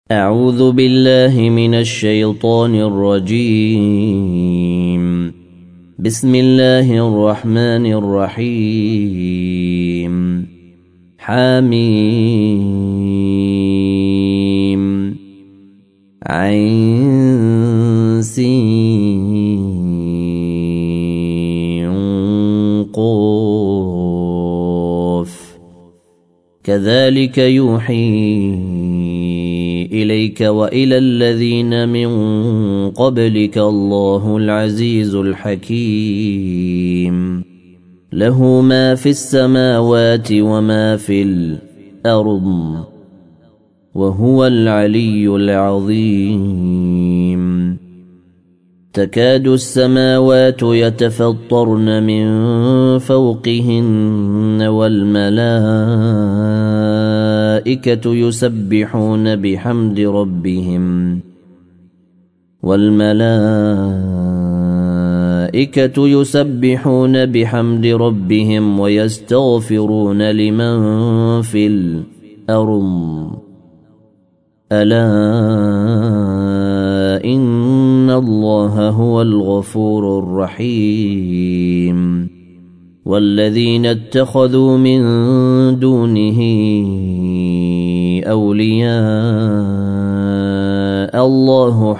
أعوذ بالله من الشيطان الرجيم. بسم الله الرحمن الرحيم. حميم عين سين قاف كذلك يوحي إليك وإلى الذين من قبلك الله العزيز الحكيم له ما في السماوات وما في الأرض وهو العلي العظيم. تكاد السماوات يتفطرن من فوقهن والملائكة يسبحون بحمد ربهم ويستغفرون لمن في الأرض ألا إن الله هو الغفور الرحيم. والذين اتخذوا من دونه أولياء الله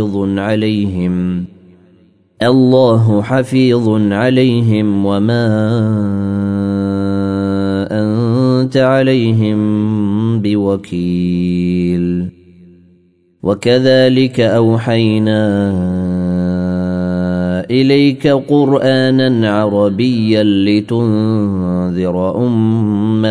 حفيظ عليهم وما أنت عليهم بوكيل. وكذلك أوحينا إليك قرآنا عربيا لتنذر أم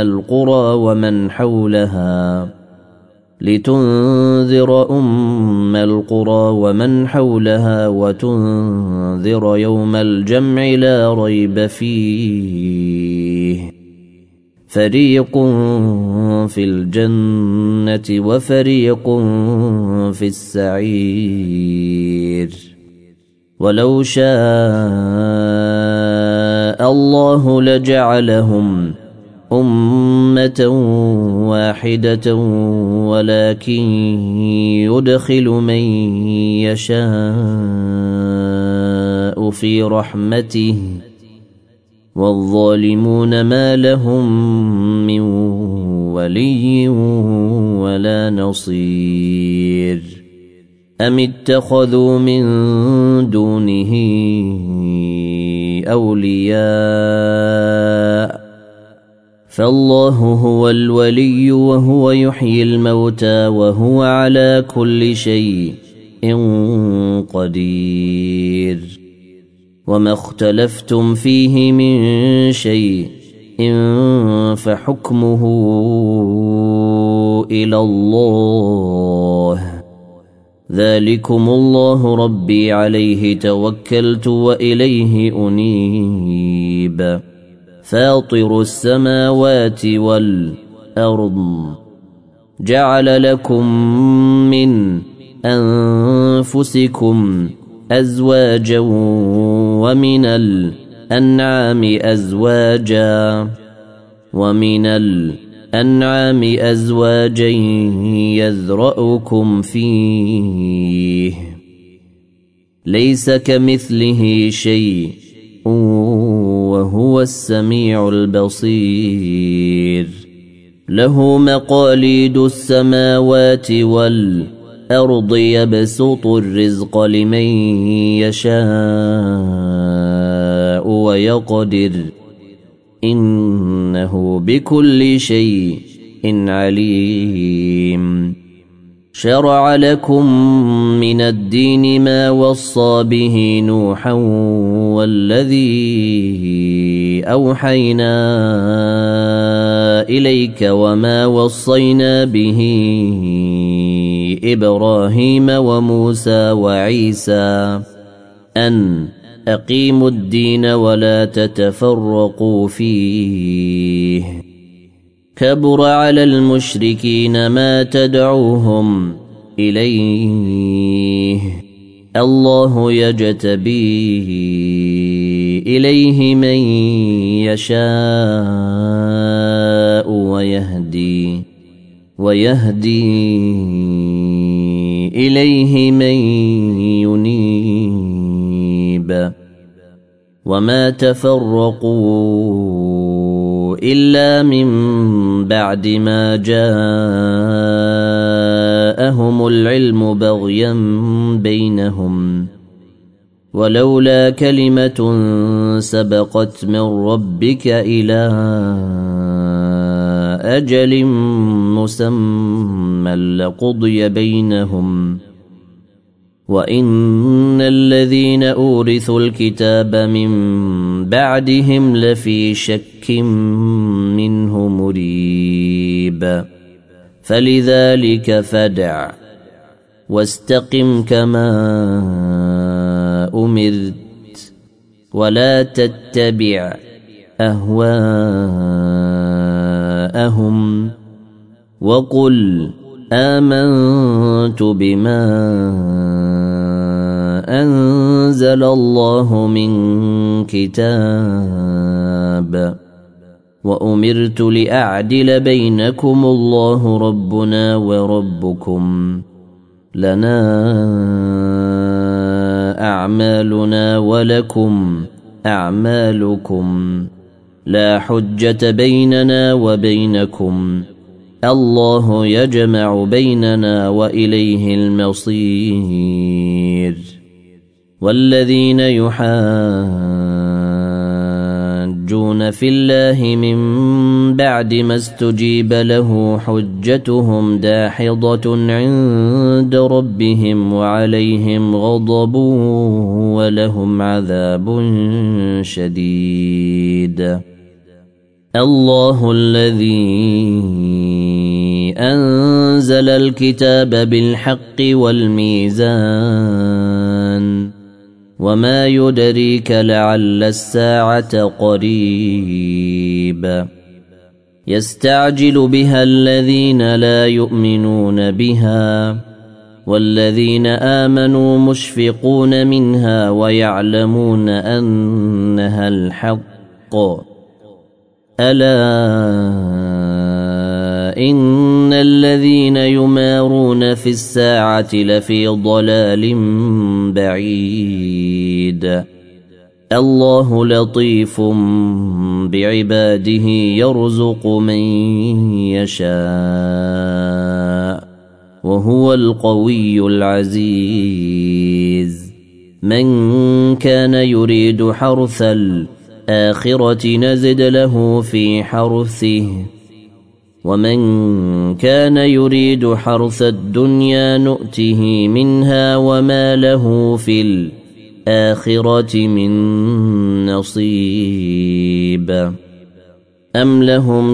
القرى ومن حولها وتنذر يوم الجمع لا ريب فيه فريق في الجنة وفريق في السعير. ولو شاء الله لجعلهم أمة واحدة ولكن يدخل من يشاء في رحمته والظالمون ما لهم من ولي ولا نصير. أم اتخذوا من دونه أولياء فالله هو الولي وهو يحيي الموتى وهو على كل شيء قدير. وما اختلفتم فيه من شيء فحكمه إلى الله ذلكم الله ربي عليه توكلت وإليه أنيب. فاطر السماوات والأرض جعل لكم من أنفسكم أزواجا ومن الأنعام أزواجا يذرأكم فيه ليس كمثله شيء وهو السميع البصير. له مقاليد السماوات والأرض يبسط الرزق لمن يشاء ويقدر إنه بكل شيء عليم. شرع لكم من الدين ما وصى به نوحا والذي أوحينا إليك وما وصينا به إبراهيم وموسى وعيسى أن أقيموا الدين ولا تتفرقوا فيه. كبر على المشركين ما تدعوهم إليه الله يجتبي إليه من يشاء ويهدي ويهدي إليه من ينيب وما تفرقوا إلا من بعد ما جاءهم العلم بغيا بينهم ولولا كلمة سبقت من ربك إلى أجل مسمى لقضي بينهم وإن الذين أورثوا الكتاب من بعدهم لفي شك منه مريب فلذلك فادع واستقم كما أمرت ولا تتبع أهواءهم وقل آمنت بما أنزل الله من كتاب وأمرت لأعدل بينكم الله ربنا وربكم لنا أعمالنا ولكم أعمالكم لا حجة بيننا وبينكم الله يجمع بيننا وإليه المصير والذين يحاجون في الله من بعد ما استجيب له حجتهم داحضة عند ربهم وعليهم غضب ولهم عذاب شديد الله الذي أنزل الكتاب بالحق والميزان وما يدريك لعل الساعة قريب يستعجل بها الذين لا يؤمنون بها والذين آمنوا مشفقون منها ويعلمون أنها الحق ألا إن الذين يمارون في الساعة لفي ضلال بعيد الله لطيف بعباده يرزق من يشاء وهو القوي العزيز من كان يريد حرث الآخرة نزد له في حرثه ومن كان يريد حرث الدنيا نؤته منها وما له في الآخرة من نصيب أم لهم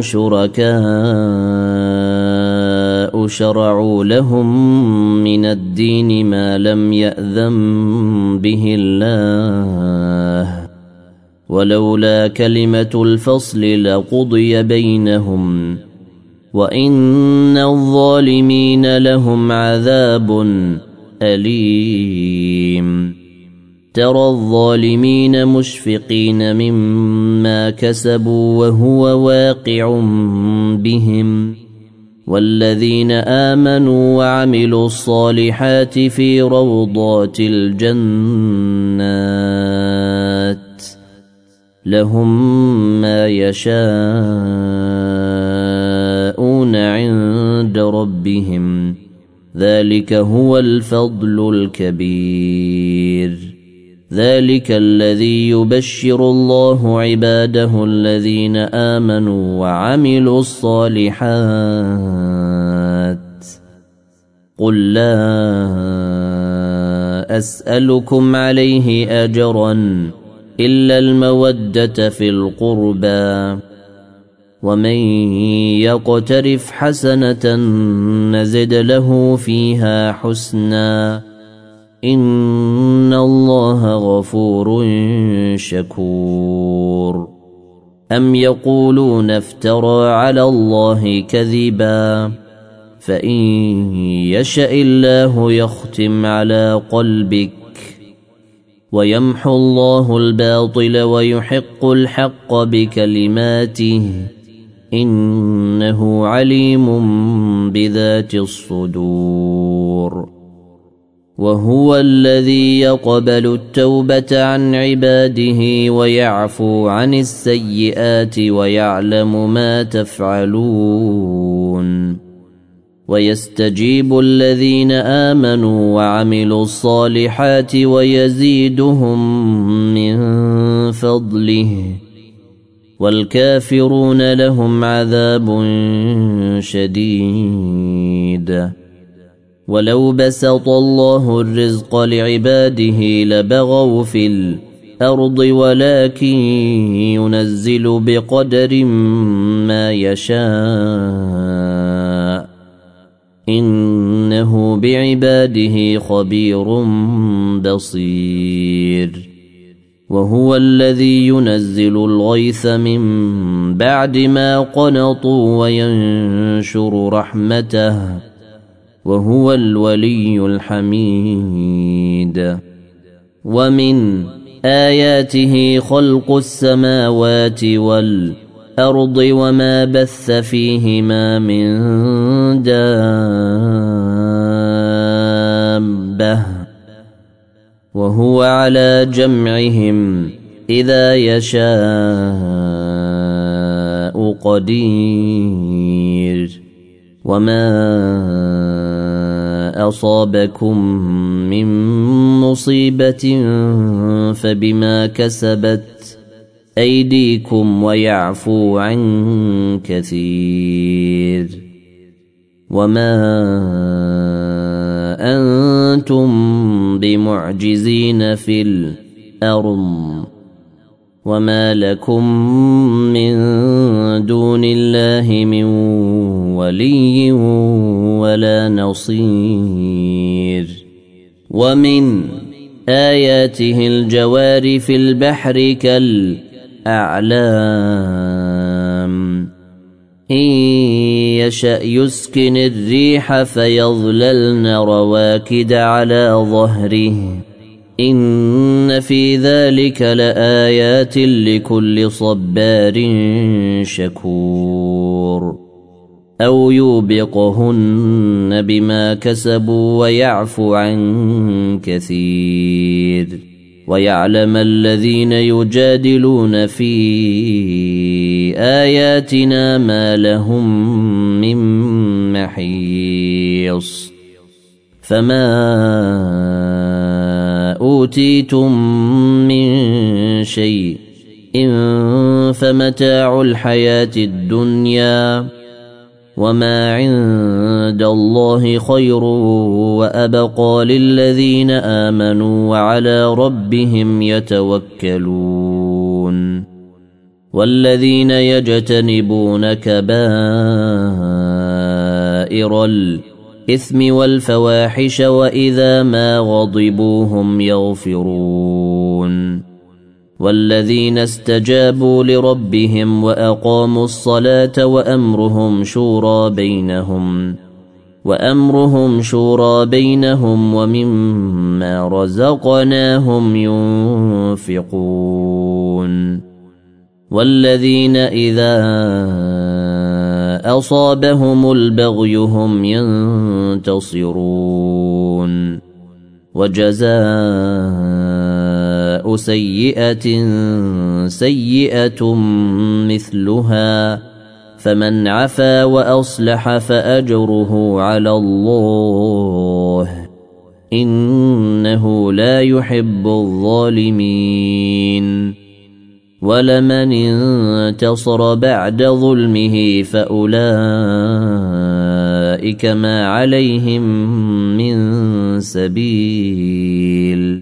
شركاء شرعوا لهم من الدين ما لم يأذن به الله ولولا كلمة الفصل لقضي بينهم وإن الظالمين لهم عذاب أليم ترى الظالمين مشفقين مما كسبوا وهو واقع بهم والذين آمنوا وعملوا الصالحات في روضات الجنات لهم ما يشاءون عند ربهم ذلك هو الفضل الكبير ذلك الذي يبشر الله عباده الذين آمنوا وعملوا الصالحات قل لا أسألكم عليه أجرا إلا المودة في القربى ومن يقترف حسنة نزد له فيها حسنا إن الله غفور شكور أم يقولون افترى على الله كذبا فإن يشأ الله يختم على قلبك ويمحو الله الباطل ويحق الحق بكلماته إنه عليم بذات الصدور وهو الذي يقبل التوبة عن عباده ويعفو عن السيئات ويعلم ما تفعلون ويستجيب الذين آمنوا وعملوا الصالحات ويزيدهم من فضله والكافرون لهم عذاب شديد ولو بسط الله الرزق لعباده لبغوا في الأرض ولكن ينزل بقدر ما يشاء إنه بعباده خبير بصير وهو الذي ينزل الغيث من بعد ما قنطوا وينشر رحمته وهو الولي الحميد ومن آياته خلق السماوات والأرض وما بث فيهما من دابة وهو على جمعهم إذا يشاء قدير وما أصابكم من مصيبة فبما كسبت أيديكم ويعفو عن كثير وما أنتم بمعجزين في الأرض وما لكم من دون الله من ولي ولا نصير ومن آياته الجوار في البحر كالأعلام إن يشأ يسكن الريح فيظللن رواكد على ظهره إن في ذلك لآيات لكل صبار شكور أو يوبقهن بما كسبوا ويعفو عن كثير ويعلم الذين يجادلون في آياتنا ما لهم من محيص فما أوتيتم من شيء فمتاع الحياة الدنيا وما عند الله خير وأبقى للذين آمنوا وعلى ربهم يتوكلون والذين يجتنبون كبائر الإثم والفواحش وإذا ما غضبوا هم يغفرون والذين استجابوا لربهم وأقاموا الصلاة وأمرهم شورى بينهم ومما رزقناهم ينفقون والذين إذا أصابهم البغي هم ينتصرون وجزاء سيئة سيئة مثلها فمن عفا وأصلح فأجره على الله إنه لا يحب الظالمين ولمن انتصر بعد ظلمه فأولئك ما عليهم من سبيل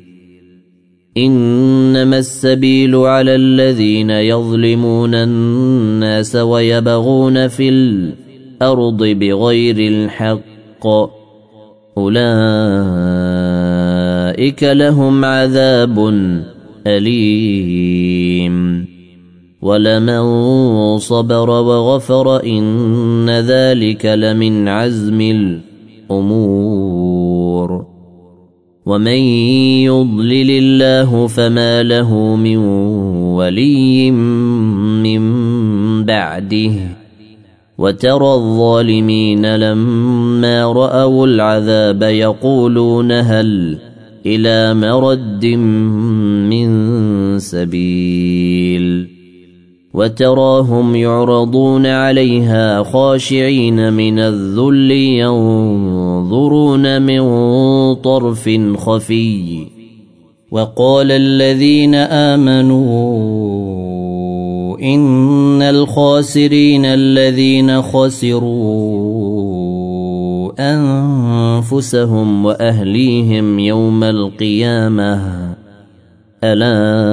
إنما السبيل على الذين يظلمون الناس ويبغون في الأرض بغير الحق أولئك لهم عذاب أليم ولمن صبر وغفر إن ذلك لمن عزم الأمور ومن يضلل الله فما له من ولي من بعده وترى الظالمين لما رأوا العذاب يقولون هل إلى مرد من سبيل وتراهم يعرضون عليها خاشعين من الذل ينظرون من طرف خفي وقال الذين آمنوا إن الخاسرين الذين خسروا أنفسهم وأهليهم يوم القيامة ألا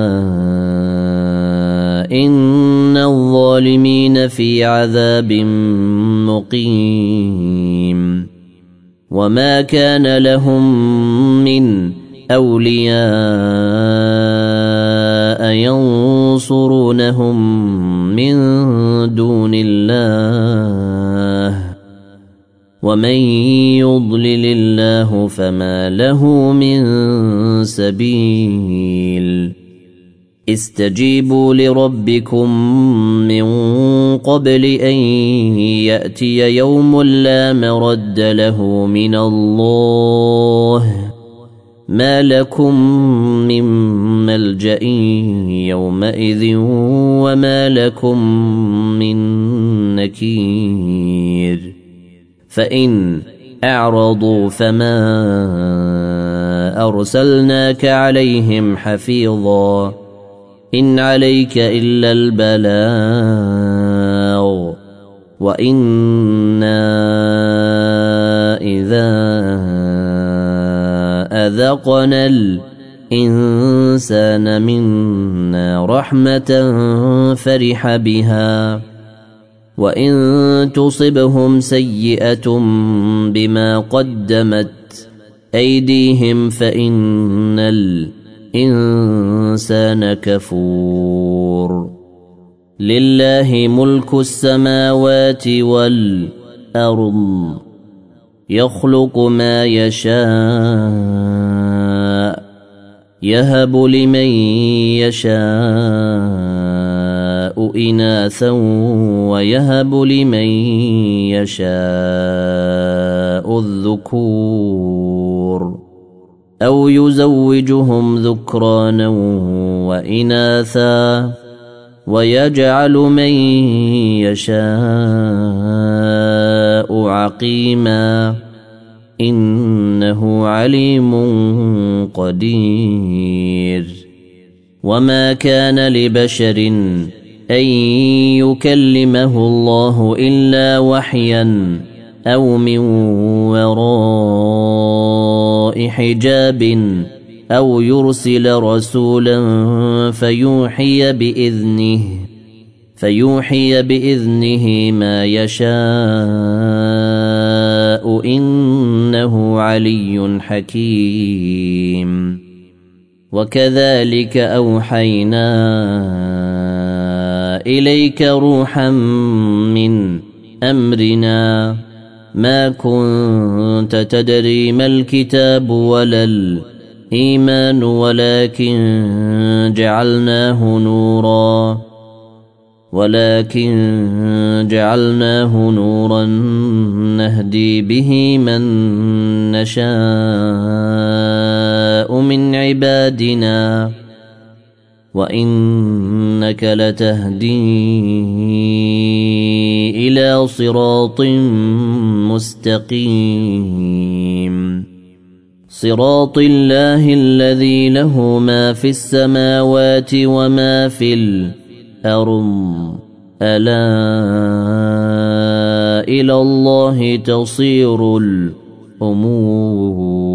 إن الظالمين في عذاب مقيم وما كان لهم من أولياء ينصرونهم من دون الله ومن يضلل الله فما له من سبيل استجيبوا لربكم من قبل أن يأتي يوم لا مرد له من الله ما لكم من ملجأ يومئذ وما لكم من نكير فإن أعرضوا فما أرسلناك عليهم حفيظا إن عليك إلا البلاغ وإنا إذا أذقنا الإنسان منا رحمة فرح بها وإن تصبهم سيئة بما قدمت أيديهم فإن الإنسان كفور لله ملك السماوات والأرض يخلق ما يشاء يهب لمن يشاء إناثا ويهب لمن يشاء الذكور أو يزوجهم ذكرانا وإناثا ويجعل من يشاء عقيما إنه عليم قدير وما كان لبشر أن يكلمه الله إلا وحيا أو من وراء حجاب أو يرسل رسولا فيوحي بإذنه ما يشاء إنه علي حكيم وكذلك أوحينا إليك روحا من أمرنا ما كنت تدري ما الكتاب ولا الإيمان ولكن جعلناه نورا نهدي به من نشاء من عبادنا وإنك لتهدي إلى صراط مستقيم صراط الله الذي له ما في السماوات وما في الأرض ألا إلى الله تصير الأمور